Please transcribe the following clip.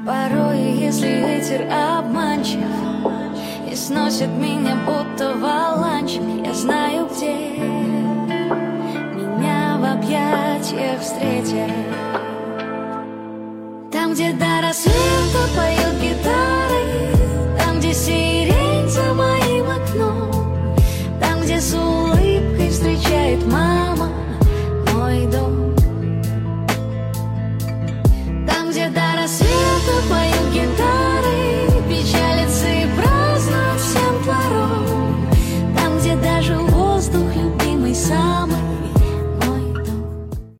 Порой, если ветер обманчив и сносит меня будто валанчик, я знаю, где меня в объятиях встретят. Там, где до рассвета